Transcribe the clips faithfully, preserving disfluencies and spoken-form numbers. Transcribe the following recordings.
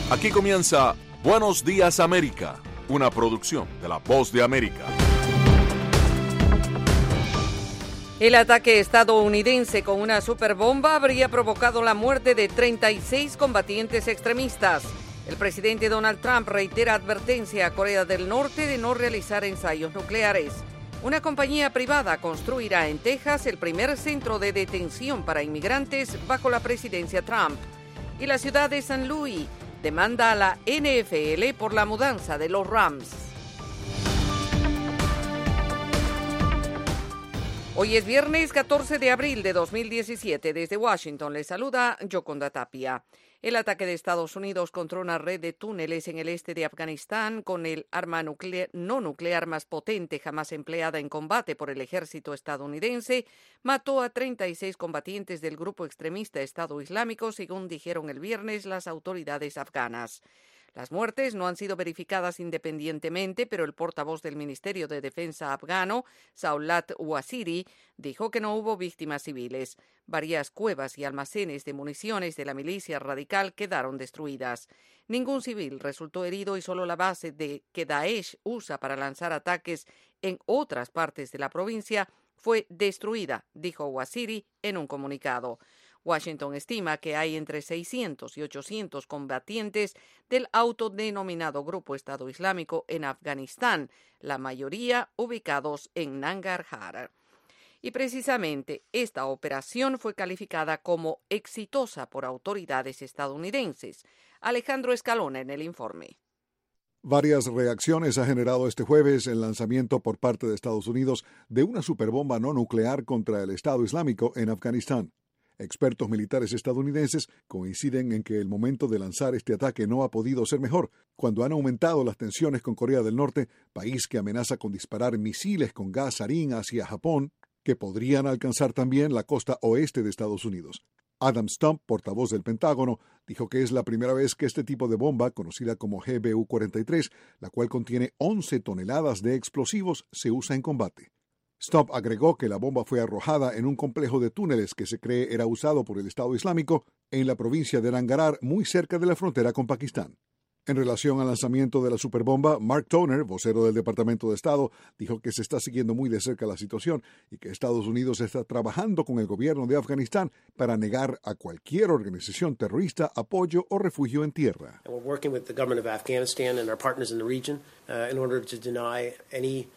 Aquí comienza Buenos Días América, una producción de La Voz de América. El ataque estadounidense con una superbomba habría provocado la muerte de treinta y seis combatientes extremistas. El presidente Donald Trump reitera advertencia a Corea del Norte de no realizar ensayos nucleares. Una compañía privada construirá en Texas el primer centro de detención para inmigrantes bajo la presidencia Trump. Y la ciudad de San Luis demanda a la N F L por la mudanza de los Rams. Hoy es viernes catorce de abril de dos mil diecisiete. Desde Washington les saluda Yoconda Tapia. El ataque de Estados Unidos contra una red de túneles en el este de Afganistán con el arma nuclear, no nuclear más potente jamás empleada en combate por el ejército estadounidense mató a treinta y seis combatientes del grupo extremista Estado Islámico, según dijeron el viernes las autoridades afganas. Las muertes no han sido verificadas independientemente, pero el portavoz del Ministerio de Defensa afgano, Saulat Waziri, dijo que no hubo víctimas civiles. Varias cuevas y almacenes de municiones de la milicia radical quedaron destruidas. Ningún civil resultó herido y solo la base de que Daesh usa para lanzar ataques en otras partes de la provincia fue destruida, dijo Waziri en un comunicado. Washington estima que hay entre seiscientos y ochocientos combatientes del autodenominado Grupo Estado Islámico en Afganistán, la mayoría ubicados en Nangarhar. Y precisamente esta operación fue calificada como exitosa por autoridades estadounidenses. Alejandro Escalona en el informe. Varias reacciones ha generado este jueves el lanzamiento por parte de Estados Unidos de una superbomba no nuclear contra el Estado Islámico en Afganistán. Expertos militares estadounidenses coinciden en que el momento de lanzar este ataque no ha podido ser mejor, cuando han aumentado las tensiones con Corea del Norte, país que amenaza con disparar misiles con gas sarín hacia Japón, que podrían alcanzar también la costa oeste de Estados Unidos. Adam Stump, portavoz del Pentágono, dijo que es la primera vez que este tipo de bomba, conocida como G B U cuarenta y tres, la cual contiene once toneladas de explosivos, se usa en combate. Stump agregó que la bomba fue arrojada en un complejo de túneles que se cree era usado por el Estado Islámico en la provincia de Nangarhar, muy cerca de la frontera con Pakistán. En relación al lanzamiento de la superbomba, Mark Toner, vocero del Departamento de Estado, dijo que se está siguiendo muy de cerca la situación y que Estados Unidos está trabajando con el gobierno de Afganistán para negar a cualquier organización terrorista apoyo o refugio en tierra. And we're working with the government of Afghanistan and our partners in the region uh, in order to deny any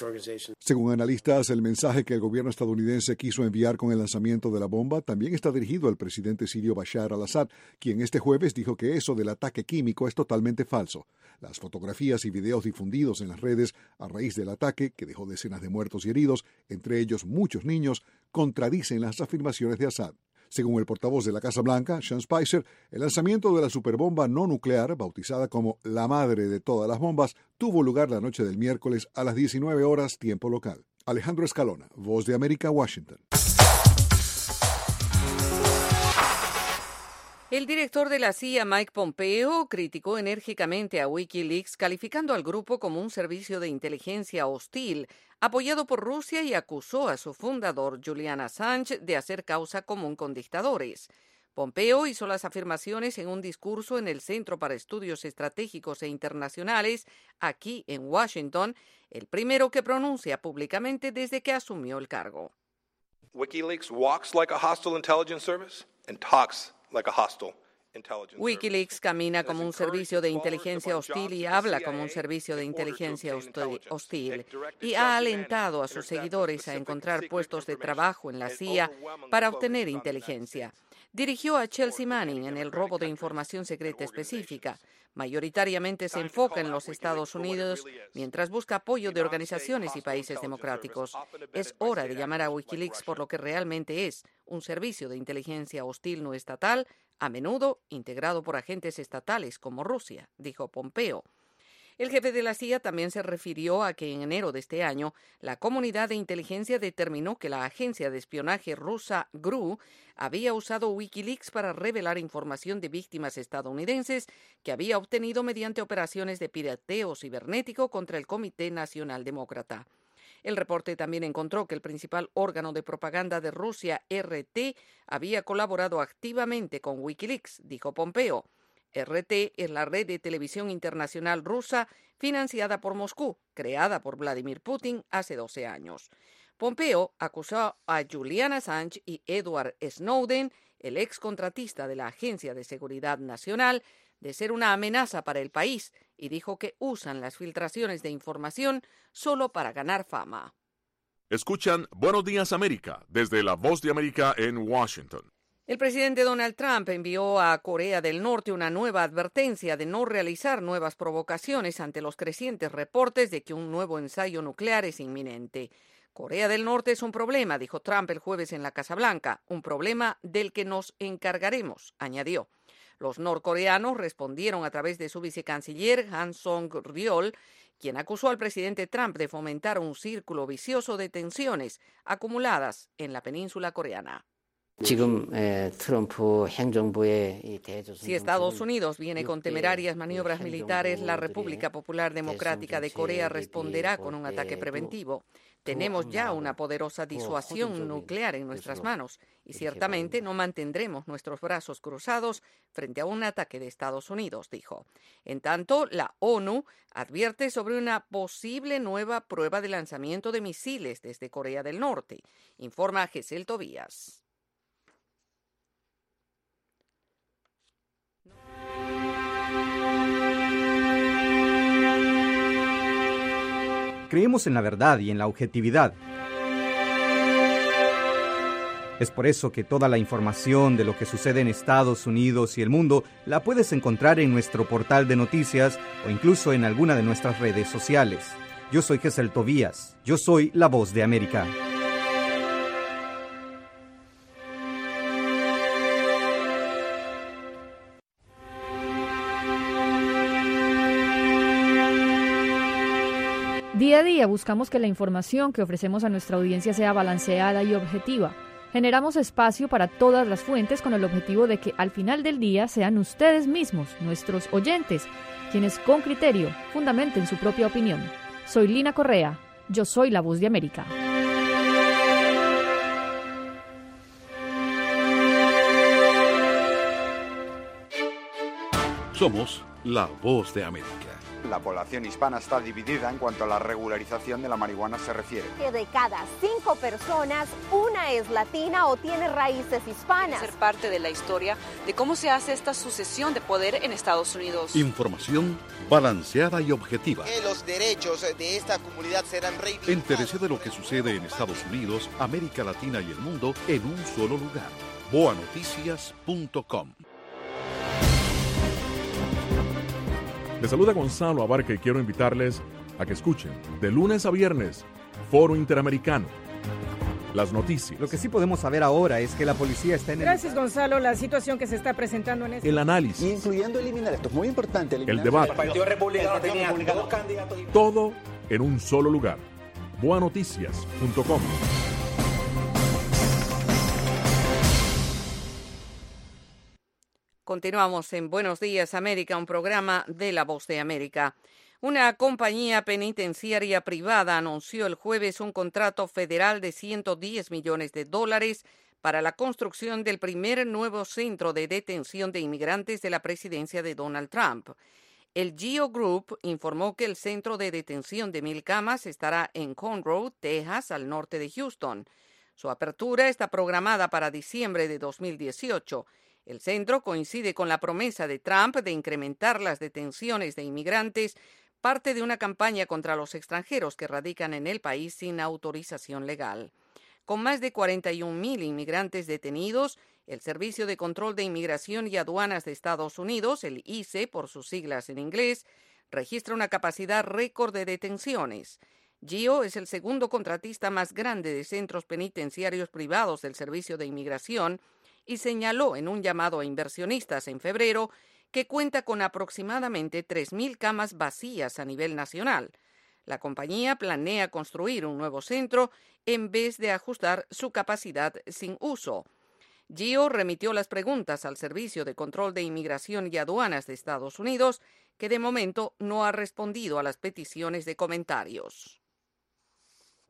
Según analistas, el mensaje que el gobierno estadounidense quiso enviar con el lanzamiento de la bomba también está dirigido al presidente sirio Bashar al-Assad, quien este jueves dijo que eso del ataque químico es totalmente falso. Las fotografías y videos difundidos en las redes a raíz del ataque, que dejó decenas de muertos y heridos, entre ellos muchos niños, contradicen las afirmaciones de Assad. Según el portavoz de la Casa Blanca, Sean Spicer, el lanzamiento de la superbomba no nuclear, bautizada como la madre de todas las bombas, tuvo lugar la noche del miércoles a las diecinueve horas tiempo local. Alejandro Escalona, Voz de América, Washington. El director de la C I A, Mike Pompeo, criticó enérgicamente a Wikileaks, calificando al grupo como un servicio de inteligencia hostil, apoyado por Rusia, y acusó a su fundador, Julian Assange, de hacer causa común con dictadores. Pompeo hizo las afirmaciones en un discurso en el Centro para Estudios Estratégicos e Internacionales, aquí en Washington, el primero que pronuncia públicamente desde que asumió el cargo. WikiLeaks walks like a hostile intelligence service and talks like a hostile intelligence service. WikiLeaks camina como un servicio de inteligencia hostil y habla como un servicio de inteligencia hostil, y ha alentado a sus seguidores a encontrar puestos de trabajo en la C I A para obtener inteligencia. Dirigió a Chelsea Manning en el robo de información secreta específica. Mayoritariamente se enfoca en los Estados Unidos, mientras busca apoyo de organizaciones y países democráticos. Es hora de llamar a WikiLeaks por lo que realmente es, un servicio de inteligencia hostil no estatal, a menudo integrado por agentes estatales como Rusia, dijo Pompeo. El jefe de la C I A también se refirió a que en enero de este año la comunidad de inteligencia determinó que la agencia de espionaje rusa G R U había usado WikiLeaks para revelar información de víctimas estadounidenses que había obtenido mediante operaciones de pirateo cibernético contra el Comité Nacional Demócrata. El reporte también encontró que el principal órgano de propaganda de Rusia, R T, había colaborado activamente con WikiLeaks, dijo Pompeo. R T es la red de televisión internacional rusa financiada por Moscú, creada por Vladimir Putin hace doce años. Pompeo acusó a Julian Assange y Edward Snowden, el ex contratista de la Agencia de Seguridad Nacional, de ser una amenaza para el país y dijo que usan las filtraciones de información solo para ganar fama. Escuchan Buenos Días América desde La Voz de América en Washington. El presidente Donald Trump envió a Corea del Norte una nueva advertencia de no realizar nuevas provocaciones ante los crecientes reportes de que un nuevo ensayo nuclear es inminente. Corea del Norte es un problema, dijo Trump el jueves en la Casa Blanca, un problema del que nos encargaremos, añadió. Los norcoreanos respondieron a través de su vicecanciller Han Song-ryol, quien acusó al presidente Trump de fomentar un círculo vicioso de tensiones acumuladas en la península coreana. Si Estados Unidos viene con temerarias maniobras militares, la República Popular Democrática de Corea responderá con un ataque preventivo. Tenemos ya una poderosa disuasión nuclear en nuestras manos y ciertamente no mantendremos nuestros brazos cruzados frente a un ataque de Estados Unidos, dijo. En tanto, la ONU advierte sobre una posible nueva prueba de lanzamiento de misiles desde Corea del Norte, informa Gesel Tobías. Creemos en la verdad y en la objetividad. Es por eso que toda la información de lo que sucede en Estados Unidos y el mundo la puedes encontrar en nuestro portal de noticias o incluso en alguna de nuestras redes sociales. Yo soy Gesel Tobías. Yo soy La Voz de América. Día a día buscamos que la información que ofrecemos a nuestra audiencia sea balanceada y objetiva. Generamos espacio para todas las fuentes con el objetivo de que al final del día sean ustedes mismos, nuestros oyentes, quienes con criterio fundamenten su propia opinión. Soy Lina Correa, yo soy La Voz de América. Somos La Voz de América. La población hispana está dividida en cuanto a la regularización de la marihuana se refiere. Que de cada cinco personas, una es latina o tiene raíces hispanas. Ser parte de la historia de cómo se hace esta sucesión de poder en Estados Unidos. Información balanceada y objetiva. Que los derechos de esta comunidad serán reivindicados. Entérese de lo que sucede en Estados Unidos, América Latina y el mundo en un solo lugar. boa noticias punto com. Les saluda Gonzalo Abarca y quiero invitarles a que escuchen de lunes a viernes Foro Interamericano. Las noticias. Lo que sí podemos saber ahora es que la policía está en el... Gracias, Gonzalo. La situación que se está presentando en este... El análisis. Incluyendo eliminar, esto es muy importante. El debate. El Partido Republicano tenía dos candidatos. Todo en un solo lugar. boa noticias punto com. Continuamos en Buenos Días América, un programa de La Voz de América. Una compañía penitenciaria privada anunció el jueves un contrato federal de ciento diez millones de dólares para la construcción del primer nuevo centro de detención de inmigrantes de la presidencia de Donald Trump. El Geo Group informó que el centro de detención de mil camas estará en Conroe, Texas, al norte de Houston. Su apertura está programada para diciembre de dos mil dieciocho. El centro coincide con la promesa de Trump de incrementar las detenciones de inmigrantes, parte de una campaña contra los extranjeros que radican en el país sin autorización legal. Con más de cuarenta y un mil inmigrantes detenidos, el Servicio de Control de Inmigración y Aduanas de Estados Unidos, el I C E por sus siglas en inglés, registra una capacidad récord de detenciones. Geo es el segundo contratista más grande de centros penitenciarios privados del Servicio de Inmigración, y señaló en un llamado a inversionistas en febrero que cuenta con aproximadamente tres mil camas vacías a nivel nacional. La compañía planea construir un nuevo centro en vez de ajustar su capacidad sin uso. Geo remitió las preguntas al Servicio de Control de Inmigración y Aduanas de Estados Unidos, que de momento no ha respondido a las peticiones de comentarios.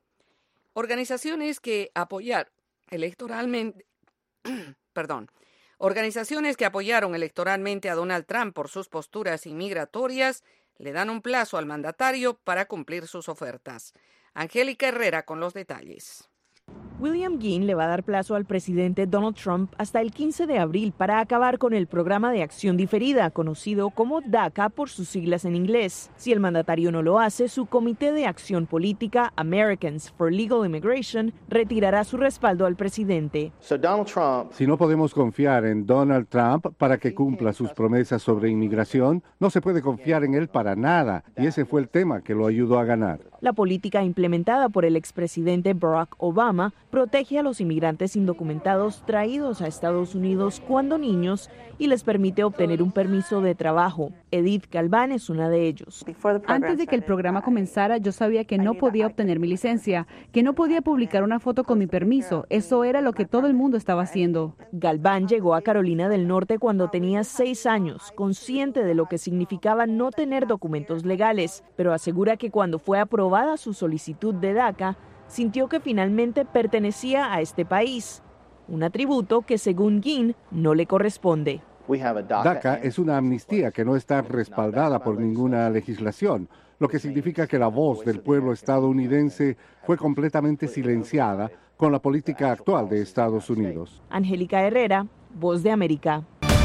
Organizaciones que apoyaron electoralmente Perdón. Organizaciones que apoyaron electoralmente a Donald Trump por sus posturas inmigratorias le dan un plazo al mandatario para cumplir sus ofertas. Angélica Herrera con los detalles. William Guinn le va a dar plazo al presidente Donald Trump hasta el quince de abril para acabar con el programa de acción diferida, conocido como DACA por sus siglas en inglés. Si el mandatario no lo hace, su Comité de Acción Política, Americans for Legal Immigration, retirará su respaldo al presidente. So Donald Trump, si no podemos confiar en Donald Trump para que cumpla sus promesas sobre inmigración, no se puede confiar en él para nada, y ese fue el tema que lo ayudó a ganar. La política implementada por el expresidente Barack Obama protege a los inmigrantes indocumentados traídos a Estados Unidos cuando niños y les permite obtener un permiso de trabajo. Edith Galván es una de ellos. Antes de que el programa comenzara, yo sabía que no podía obtener mi licencia, que no podía publicar una foto con mi permiso. Eso era lo que todo el mundo estaba haciendo. Galván llegó a Carolina del Norte cuando tenía seis años, consciente de lo que significaba no tener documentos legales, pero asegura que cuando fue aprobada su solicitud de DACA, sintió que finalmente pertenecía a este país, un atributo que según Guinn no le corresponde. DACA es una amnistía que no está respaldada por ninguna legislación, lo que significa que la voz del pueblo estadounidense fue completamente silenciada con la política actual de Estados Unidos. Angélica Herrera, Voz de América.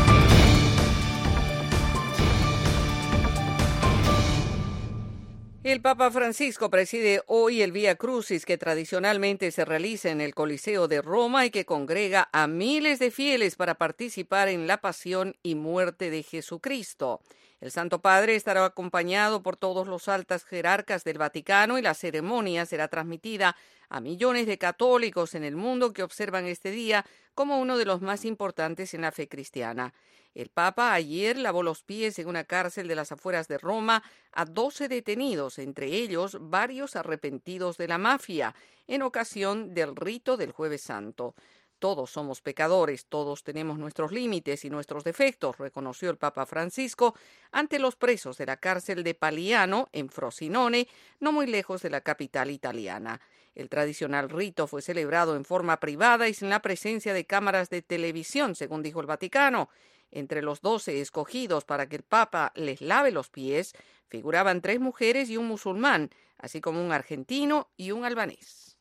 El Papa Francisco preside hoy el Vía Crucis que tradicionalmente se realiza en el Coliseo de Roma y que congrega a miles de fieles para participar en la pasión y muerte de Jesucristo. El Santo Padre estará acompañado por todos los altos jerarcas del Vaticano y la ceremonia será transmitida a millones de católicos en el mundo que observan este día como uno de los más importantes en la fe cristiana. El Papa ayer lavó los pies en una cárcel de las afueras de Roma a doce detenidos, entre ellos varios arrepentidos de la mafia, en ocasión del rito del Jueves Santo. Todos somos pecadores, todos tenemos nuestros límites y nuestros defectos, reconoció el Papa Francisco ante los presos de la cárcel de Paliano, en Frosinone, no muy lejos de la capital italiana. El tradicional rito fue celebrado en forma privada y sin la presencia de cámaras de televisión, según dijo el Vaticano. Entre los doce escogidos para que el Papa les lave los pies, figuraban tres mujeres y un musulmán, así como un argentino y un albanés.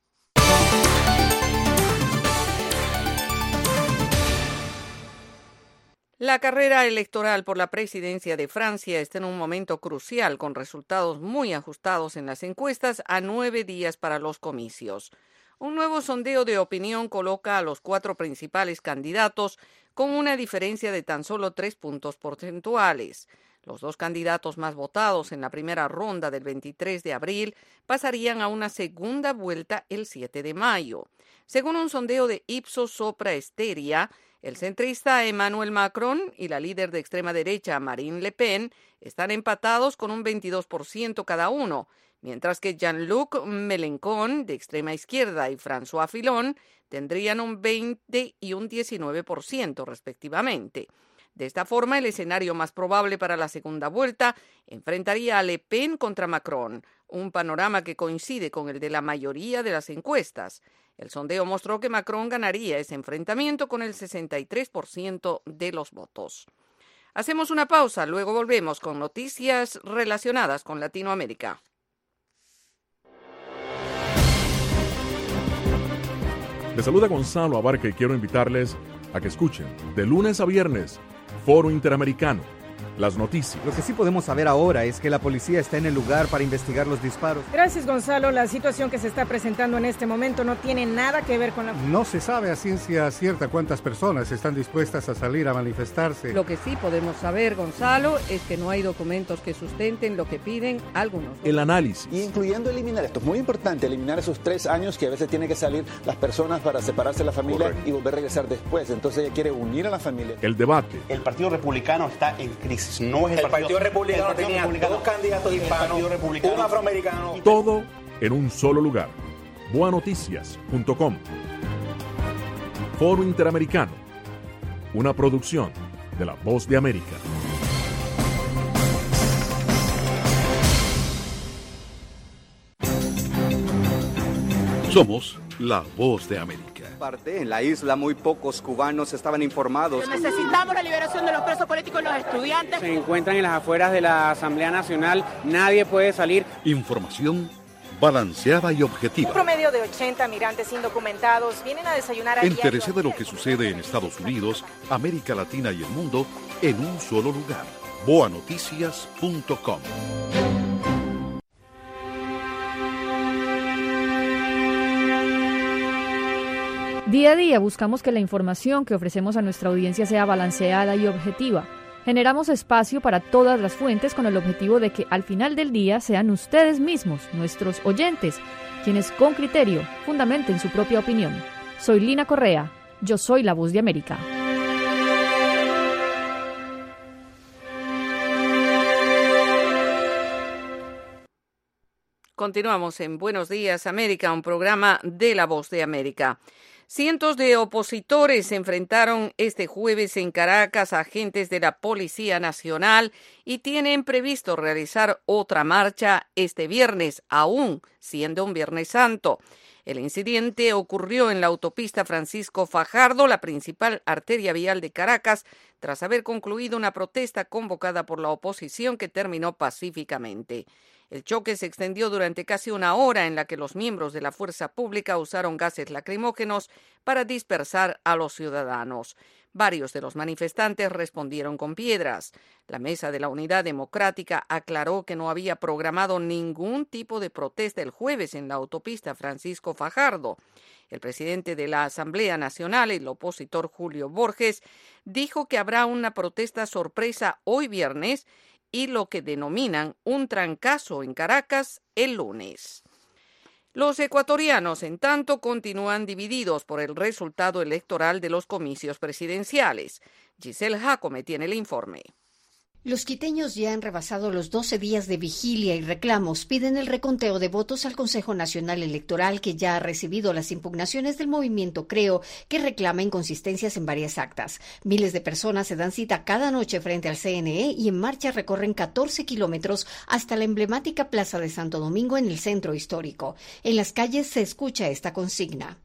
La carrera electoral por la presidencia de Francia está en un momento crucial, con resultados muy ajustados en las encuestas a nueve días para los comicios. Un nuevo sondeo de opinión coloca a los cuatro principales candidatos con una diferencia de tan solo tres puntos porcentuales. Los dos candidatos más votados en la primera ronda del veintitrés de abril pasarían a una segunda vuelta el siete de mayo. Según un sondeo de Ipsos Sopra Steria, el centrista Emmanuel Macron y la líder de extrema derecha Marine Le Pen están empatados con un veintidós por ciento cada uno, mientras que Jean-Luc Mélenchon, de extrema izquierda, y François Fillon tendrían un veinte y un diecinueve por ciento respectivamente. De esta forma, el escenario más probable para la segunda vuelta enfrentaría a Le Pen contra Macron, un panorama que coincide con el de la mayoría de las encuestas. El sondeo mostró que Macron ganaría ese enfrentamiento con el sesenta y tres por ciento de los votos. Hacemos una pausa, luego volvemos con noticias relacionadas con Latinoamérica. Les saluda Gonzalo Abarca y quiero invitarles a que escuchen de lunes a viernes Foro Interamericano, las noticias. Lo que sí podemos saber ahora es que la policía está en el lugar para investigar los disparos. Gracias, Gonzalo. La situación que se está presentando en este momento no tiene nada que ver con la... No se sabe a ciencia cierta cuántas personas están dispuestas a salir a manifestarse. Lo que sí podemos saber, Gonzalo, es que no hay documentos que sustenten lo que piden algunos. El análisis. Y incluyendo eliminar, esto es muy importante, eliminar esos tres años que a veces tienen que salir las personas para separarse de la familia. Correcto. Y volver a regresar después. Entonces ella quiere unir a la familia. El debate. El Partido Republicano está en crisis. No es el, el Partido, partido Republicano el partido tenía republicano, dos candidatos hispanos, un afroamericano. Todo en un solo lugar. boa noticias punto com. Foro Interamericano. Una producción de La Voz de América. Somos la voz de América. Parte en la isla muy pocos cubanos estaban informados. Necesitamos la liberación de los presos políticos y los estudiantes. Se encuentran en las afueras de la Asamblea Nacional. Nadie puede salir. Información balanceada y objetiva. Un promedio de ochenta migrantes indocumentados vienen a desayunar a Entérese de lo que sucede en Estados Unidos, América Latina y el mundo en un solo lugar. boa noticias punto com. Día a día buscamos que la información que ofrecemos a nuestra audiencia sea balanceada y objetiva. Generamos espacio para todas las fuentes con el objetivo de que al final del día sean ustedes mismos, nuestros oyentes, quienes con criterio fundamenten su propia opinión. Soy Lina Correa, yo soy la voz de América. Continuamos en Buenos Días América, un programa de la voz de América. Cientos de opositores se enfrentaron este jueves en Caracas a agentes de la Policía Nacional y tienen previsto realizar otra marcha este viernes, aún siendo un Viernes Santo. El incidente ocurrió en la autopista Francisco Fajardo, la principal arteria vial de Caracas, tras haber concluido una protesta convocada por la oposición que terminó pacíficamente. El choque se extendió durante casi una hora en la que los miembros de la fuerza pública usaron gases lacrimógenos para dispersar a los ciudadanos. Varios de los manifestantes respondieron con piedras. La Mesa de la Unidad Democrática aclaró que no había programado ningún tipo de protesta el jueves en la autopista Francisco Fajardo. El presidente de la Asamblea Nacional, el opositor Julio Borges, dijo que habrá una protesta sorpresa hoy viernes y lo que denominan un trancazo en Caracas el lunes. Los ecuatorianos, en tanto, continúan divididos por el resultado electoral de los comicios presidenciales. Giselle Jacome tiene el informe. Los quiteños ya han rebasado los doce días de vigilia y reclamos. Piden el reconteo de votos al Consejo Nacional Electoral, que ya ha recibido las impugnaciones del movimiento Creo, que reclama inconsistencias en varias actas. Miles de personas se dan cita cada noche frente al C N E y en marcha recorren catorce kilómetros hasta la emblemática Plaza de Santo Domingo en el centro histórico. En las calles se escucha esta consigna.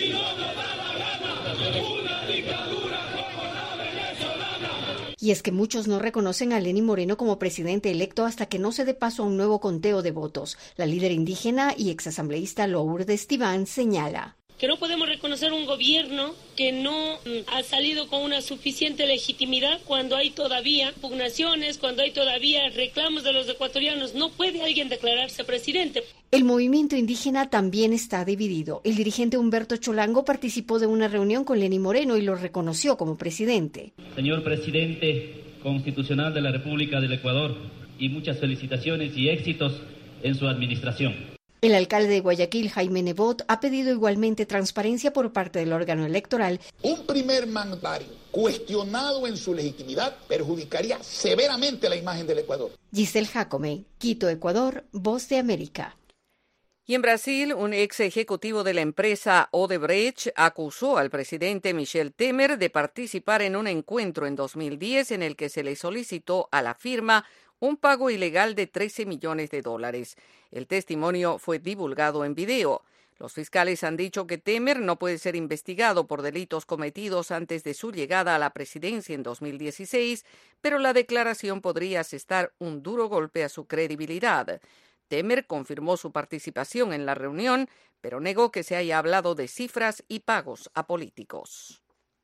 Y es que muchos no reconocen a Lenín Moreno como presidente electo hasta que no se dé paso a un nuevo conteo de votos. La líder indígena y exasambleísta Lourdes Tibán señala que no podemos reconocer un gobierno que no ha salido con una suficiente legitimidad cuando hay todavía impugnaciones, cuando hay todavía reclamos de los ecuatorianos. No puede alguien declararse presidente. El movimiento indígena también está dividido. El dirigente Humberto Cholango participó de una reunión con Lenín Moreno y lo reconoció como presidente. Señor presidente constitucional de la República del Ecuador, y muchas felicitaciones y éxitos en su administración. El alcalde de Guayaquil, Jaime Nebot, ha pedido igualmente transparencia por parte del órgano electoral. Un primer mandatario cuestionado en su legitimidad perjudicaría severamente la imagen del Ecuador. Giselle Jacome, Quito, Ecuador, Voz de América. Y en Brasil, un ex ejecutivo de la empresa Odebrecht acusó al presidente Michel Temer de participar en un encuentro en dos mil diez en el que se le solicitó a la firma un pago ilegal de trece millones de dólares. El testimonio fue divulgado en video. Los fiscales han dicho que Temer no puede ser investigado por delitos cometidos antes de su llegada a la presidencia en dos mil dieciséis, pero la declaración podría asestar un duro golpe a su credibilidad. Temer confirmó su participación en la reunión, pero negó que se haya hablado de cifras y pagos a políticos.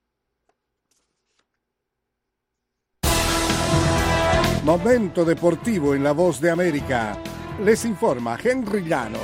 Momento deportivo en La Voz de América. Les informa Henry Llanos.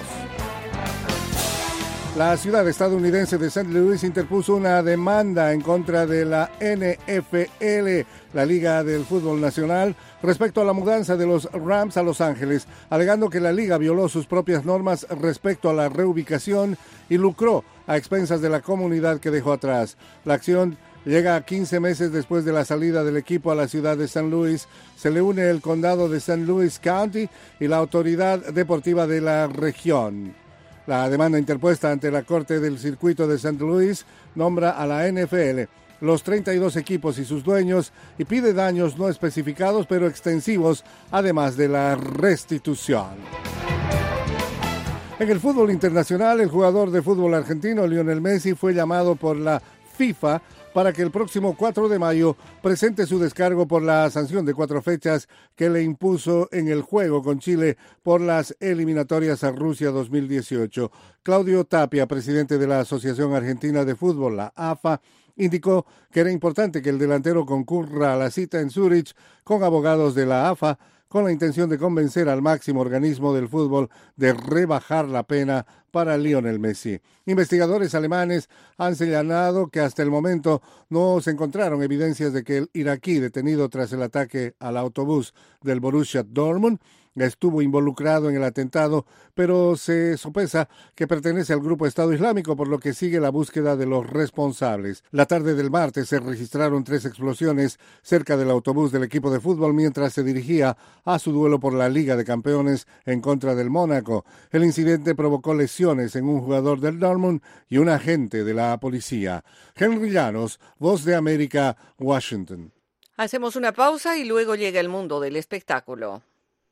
La ciudad estadounidense de Saint Louis interpuso una demanda en contra de la N F L, la Liga del Fútbol Nacional, respecto a la mudanza de los Rams a Los Ángeles, alegando que la liga violó sus propias normas respecto a la reubicación y lucró a expensas de la comunidad que dejó atrás. La acción llega a quince meses después de la salida del equipo a la ciudad de Saint Louis. Se le une el condado de Saint Louis County y la autoridad deportiva de la región. La demanda interpuesta ante la Corte del Circuito de Saint Louis nombra a la N F L, los treinta y dos equipos y sus dueños, y pide daños no especificados pero extensivos, además de la restitución. En el fútbol internacional, el jugador de fútbol argentino Lionel Messi fue llamado por la FIFA para que el próximo cuatro de mayo presente su descargo por la sanción de cuatro fechas que le impuso en el juego con Chile por las eliminatorias a Rusia dos mil dieciocho. Claudio Tapia, presidente de la Asociación Argentina de Fútbol, la A F A, indicó que era importante que el delantero concurra a la cita en Zúrich con abogados de la A F A con la intención de convencer al máximo organismo del fútbol de rebajar la pena para Lionel Messi. Investigadores alemanes han señalado que hasta el momento no se encontraron evidencias de que el iraquí detenido tras el ataque al autobús del Borussia Dortmund estuvo involucrado en el atentado, pero se sospecha que pertenece al grupo Estado Islámico, por lo que sigue la búsqueda de los responsables. La tarde del martes se registraron tres explosiones cerca del autobús del equipo de fútbol mientras se dirigía a su duelo por la Liga de Campeones en contra del Mónaco. El incidente provocó lesiones en un jugador del Dortmund y un agente de la policía. Henry Llanos, Voz de América, Washington. Hacemos una pausa y luego llega el mundo del espectáculo.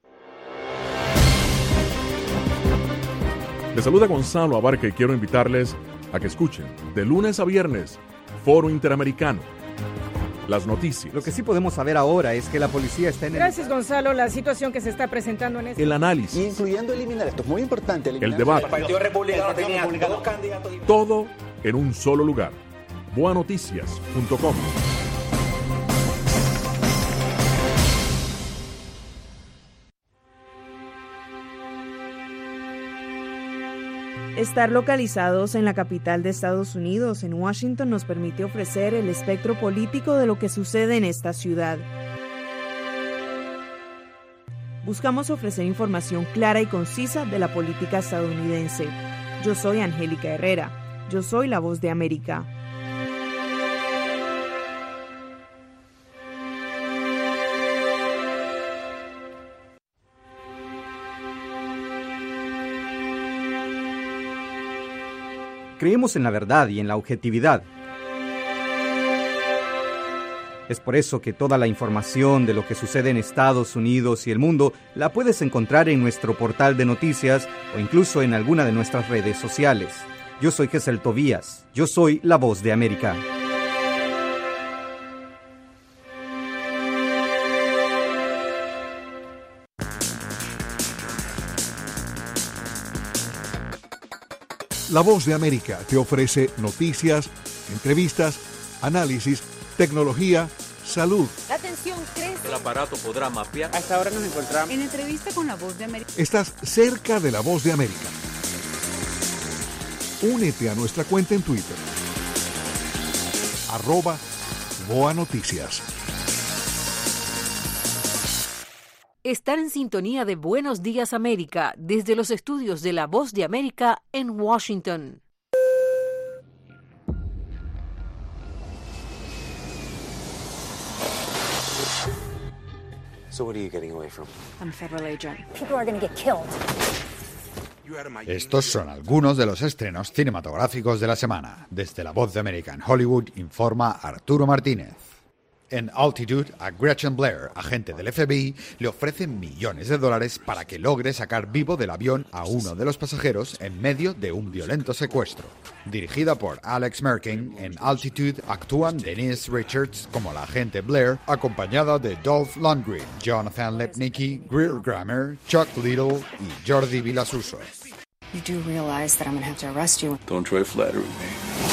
Les saluda Gonzalo Abarca y quiero invitarles a que escuchen de lunes a viernes Foro Interamericano. Las noticias. Lo que sí podemos saber ahora es que la policía está en el... Gracias, Gonzalo. La situación que se está presentando en este... El análisis. Incluyendo eliminar, esto es muy importante. El debate. El Partido Republicano tenía dos candidatos. Todo en un solo lugar. boa noticias punto com. Estar localizados en la capital de Estados Unidos, en Washington, nos permite ofrecer el espectro político de lo que sucede en esta ciudad. Buscamos ofrecer información clara y concisa de la política estadounidense. Yo soy Angélica Herrera. Yo soy la Voz de América. Creemos en la verdad y en la objetividad. Es por eso que toda la información de lo que sucede en Estados Unidos y el mundo la puedes encontrar en nuestro portal de noticias o incluso en alguna de nuestras redes sociales. Yo soy Gesell Tobías. Yo soy la Voz de América. La Voz de América te ofrece noticias, entrevistas, análisis, tecnología, salud. La tensión crece. El aparato podrá mapear. Hasta ahora nos encontramos en entrevista con La Voz de América. Estás cerca de La Voz de América. Únete a nuestra cuenta en Twitter. Arroba Boa Noticias. Estar en sintonía de Buenos Días América desde los estudios de La Voz de América en Washington. So what are you getting away from? I'm a federal agent. People are going to get killed. Estos son algunos de los estrenos cinematográficos de la semana. Desde La Voz de América en Hollywood informa Arturo Martínez. En Altitude, a Gretchen Blair, agente del F B I, le ofrecen millones de dólares para que logre sacar vivo del avión a uno de los pasajeros en medio de un violento secuestro. Dirigida por Alex Merkin, en Altitude actúan Denise Richards como la agente Blair, acompañada de Dolph Lundgren, Jonathan Lipnicki, Greer Grammer, Chuck Little y Jordi Vilasuso. You do realize that I'm going to have to arrest you. Don't try flattering me.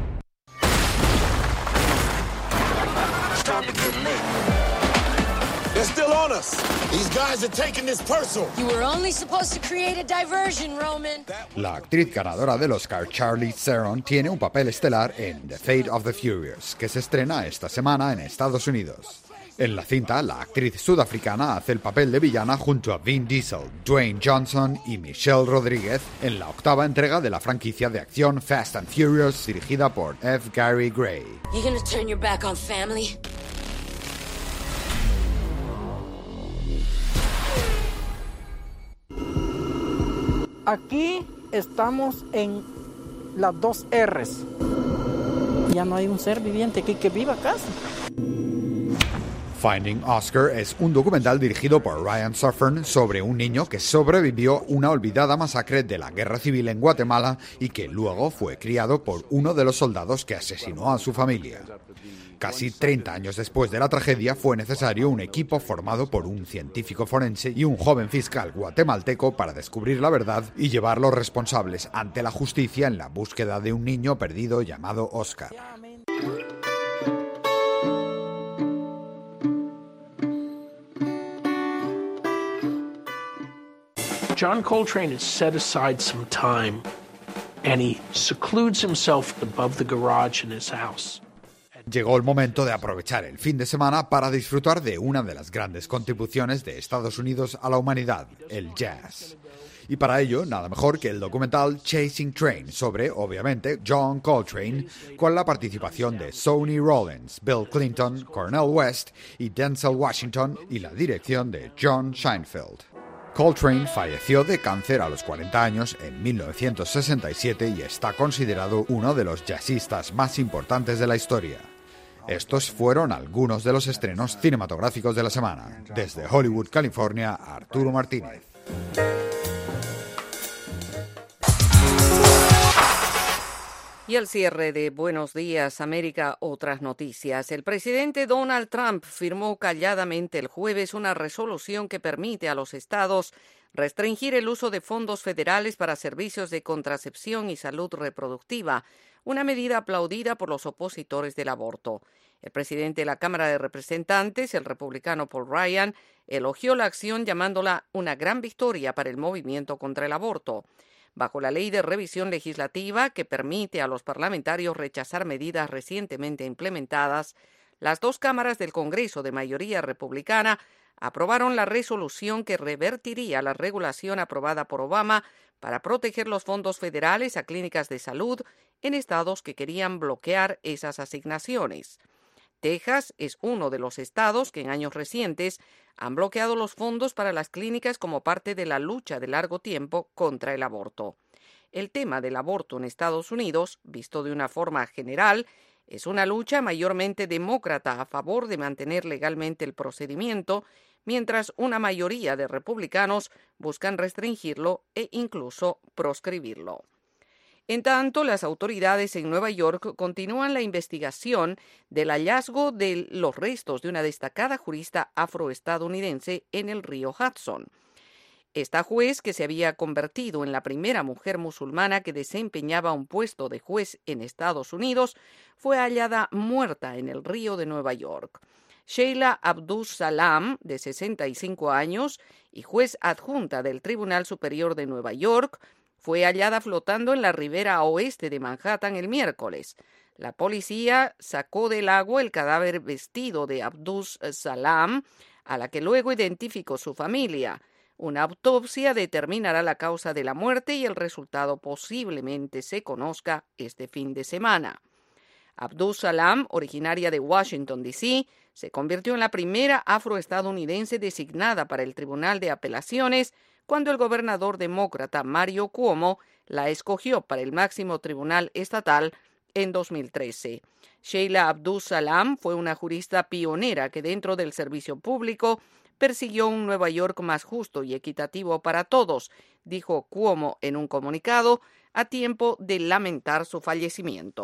They're still on us. These guys are taking this personal. You were only supposed to create a diversion, Roman. La actriz ganadora del Oscar, Charlize Theron, tiene un papel estelar en The Fate of the Furious, que se estrena esta semana en Estados Unidos. En la cinta, la actriz sudafricana hace el papel de villana junto a Vin Diesel, Dwayne Johnson y Michelle Rodríguez en la octava entrega de la franquicia de acción Fast and Furious, dirigida por F. Gary Gray. You gonna turn your back on family? Aquí estamos en las dos R's. Ya no hay un ser viviente aquí que viva acá. Finding Oscar es un documental dirigido por Ryan Suffern sobre un niño que sobrevivió una olvidada masacre de la guerra civil en Guatemala y que luego fue criado por uno de los soldados que asesinó a su familia. Casi treinta años después de la tragedia fue necesario un equipo formado por un científico forense y un joven fiscal guatemalteco para descubrir la verdad y llevar a los responsables ante la justicia en la búsqueda de un niño perdido llamado Oscar. John Coltrane has set aside some time and he secludes himself above the garage in his house. Llegó el momento de aprovechar el fin de semana para disfrutar de una de las grandes contribuciones de Estados Unidos a la humanidad, el jazz. Y para ello, nada mejor que el documental Chasing Train sobre, obviamente, John Coltrane, con la participación de Sonny Rollins, Bill Clinton, Cornel West y Denzel Washington y la dirección de John Scheinfeld. Coltrane falleció de cáncer a los cuarenta años en mil novecientos sesenta y siete y está considerado uno de los jazzistas más importantes de la historia. Estos fueron algunos de los estrenos cinematográficos de la semana. Desde Hollywood, California, Arturo Martínez. Y al cierre de Buenos Días América, otras noticias. El presidente Donald Trump firmó calladamente el jueves una resolución que permite a los estados restringir el uso de fondos federales para servicios de contracepción y salud reproductiva, una medida aplaudida por los opositores del aborto. El presidente de la Cámara de Representantes, el republicano Paul Ryan, elogió la acción llamándola una gran victoria para el movimiento contra el aborto. Bajo la ley de revisión legislativa que permite a los parlamentarios rechazar medidas recientemente implementadas, las dos cámaras del Congreso de mayoría republicana aprobaron la resolución que revertiría la regulación aprobada por Obama para proteger los fondos federales a clínicas de salud en estados que querían bloquear esas asignaciones. Texas es uno de los estados que en años recientes han bloqueado los fondos para las clínicas como parte de la lucha de largo tiempo contra el aborto. El tema del aborto en Estados Unidos, visto de una forma general, es una lucha mayormente demócrata a favor de mantener legalmente el procedimiento, mientras una mayoría de republicanos buscan restringirlo e incluso proscribirlo. En tanto, las autoridades en Nueva York continúan la investigación del hallazgo de los restos de una destacada jurista afroestadounidense en el río Hudson. Esta juez, que se había convertido en la primera mujer musulmana que desempeñaba un puesto de juez en Estados Unidos, fue hallada muerta en el río de Nueva York. Sheila Abdus Salam, de sesenta y cinco años y juez adjunta del Tribunal Superior de Nueva York, fue hallada flotando en la ribera oeste de Manhattan el miércoles. La policía sacó del agua el cadáver vestido de Abdus Salam, a la que luego identificó su familia. Una autopsia determinará la causa de la muerte y el resultado posiblemente se conozca este fin de semana. Abdus Salam, originaria de Washington, D C, se convirtió en la primera afroestadounidense designada para el Tribunal de Apelaciones cuando el gobernador demócrata Mario Cuomo la escogió para el máximo tribunal estatal en dos mil trece. Sheila Abdus Salam fue una jurista pionera que dentro del servicio público persiguió un Nueva York más justo y equitativo para todos, dijo Cuomo en un comunicado a tiempo de lamentar su fallecimiento.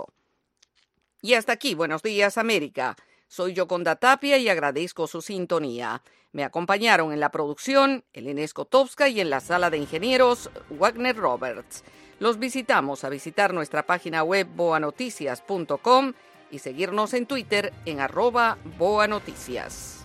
Y hasta aquí, Buenos Días América. Soy Yoconda Tapia y agradezco su sintonía. Me acompañaron en la producción Elena Skotowska y en la sala de ingenieros Wagner Roberts. Los visitamos a visitar nuestra página web boa noticias punto com y seguirnos en Twitter en arroba boanoticias.